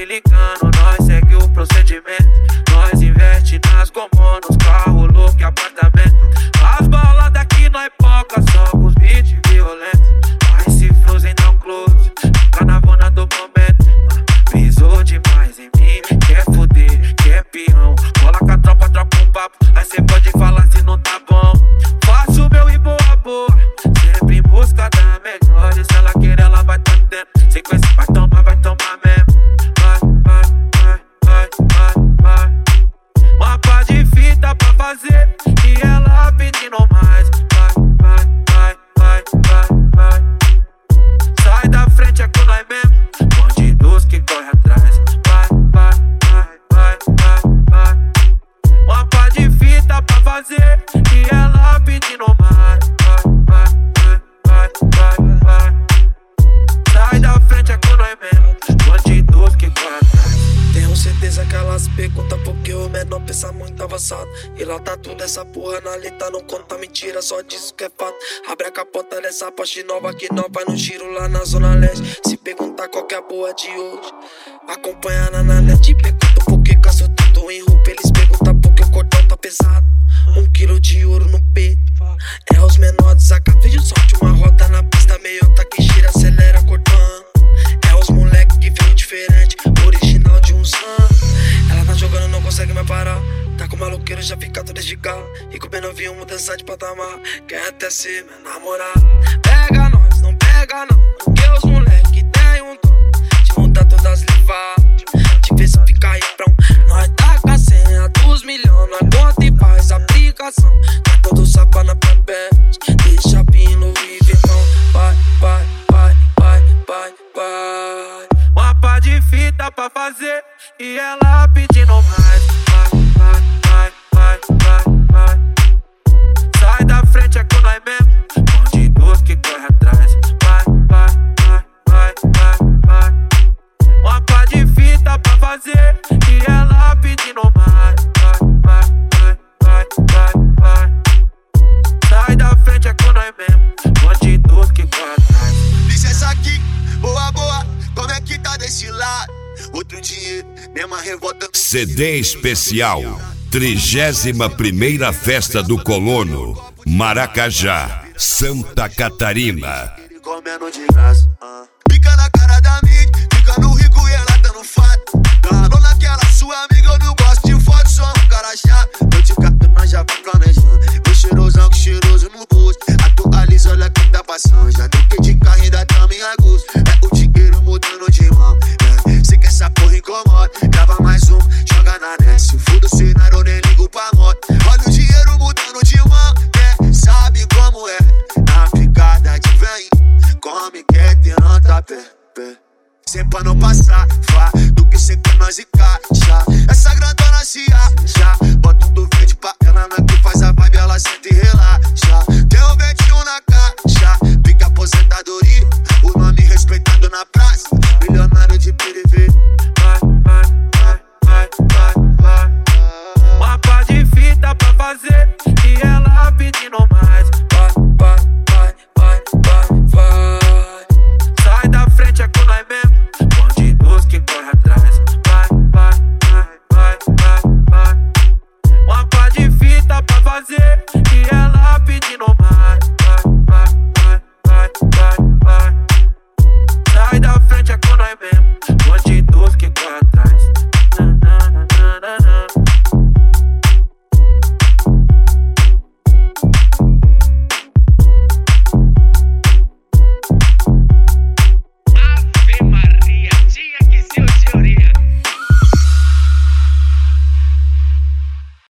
ligando, nós segue o procedimento. Nós investe nas gomos, nos carros, louco e apartamento. As balas daqui nós poca, só com os beats violentos. Nós se frozen dá um close, fica na bona do momento. Pisou demais em mim, quer fuder, quer peão. Cola com a tropa, troca um papo, aí cê pode falar se não tá bom. Faço o meu e boa, boa, sempre em busca da melhor. E se ela querer, ela vai tá tendo. Sequência, vai tomar mesmo. Vai. Mapa de fita pra fazer e ela pedindo mais. Vai. Sai da frente, é com nós mesmo. Bandidos que corre atrás. Vai. Mapa de fita pra fazer e ela pedindo mais. Vai. Sai da frente, é com nós mesmo. Bandidos que corre atrás. Tenho certeza que elas perguntam porque o menor pensa muito avançado. E lá tá tudo essa porra na letra, não conta mentira, só diz o que é fato. Abre a capota dessa Porsche nova que nós vai no giro lá na Zona Leste. Se perguntar qual que é a boa de hoje, acompanha na net. Perguntam por que caço tudo em roupa, eles perguntam por que o cordão tá pesado. 1 quilo de ouro no peito, é os menores desacatos. Vejo só de uma roda na pista, meio tá que gira, acelera cortando. É os moleque que vem diferente, original de uns anos. Ela tá jogando, não consegue mais parar. Tá com o maloqueiro, já fica todo desligado. E com o bem novinho, mudança de patamar. Quer até ser meu namorado. Pega nós, não pega não, porque os moleque tem um dom de mudar todas as levadas, de ver se fica riprão. Nós tá com a senha dos milhões, nós conta e faz aplicação. Tá todo sapa na papete, deixa pino e então. Vai. Mapa de fita pra fazer e ela pedindo mais. Vai. Sai da frente, é com nós mesmo. Bandidos que corre atrás. Vai. Mapa de fita pra fazer e ela pedindo mais. Vai. Sai da frente, é com nós mesmo. Bandidos que corre atrás. Licença aqui, boa, como é que tá desse lado? Outro dinheiro, mesma revolta. CD especial, 31ª Festa do Colono, Maracajá, Santa Catarina. Comendo de graça, Fica na cara da mídia, fica no rico e ela tá no fato. Carou naquela sua amiga, eu não gosto de foto, sou um cara chato. Eu te capto, nós já vamos planejando. Vou cheirosão, que cheiroso no gosto. Atualiza, olha quem tá passando. Já troquei de carro, ainda tamo em agosto. É o dinheiro mudando de mão, sei que essa porra incomoda. Grava mais um, joga na net. Se fuda o cenário, eu nem ligo pra moto. Olha o dinheiro mudando de mão, sabe como é. Na picada de vem, come, quer ter nota pé. Sempre pra não passar, vá, do que cê quer nós e caixa. Essa grandona se acha, bota um do verde pra ela, na que faz a vibe, ela senta e relaxa. Tem o 21 na caixa, pica aposentadoria, o nome respeitado na praça, milionário de PDV. Vai. Mapa de fita pra fazer e ela pedindo mais. Vai. Sai da frente, é com nós mesmo. Bandidos que corre atrás. Vai. Mapa de fita pra fazer e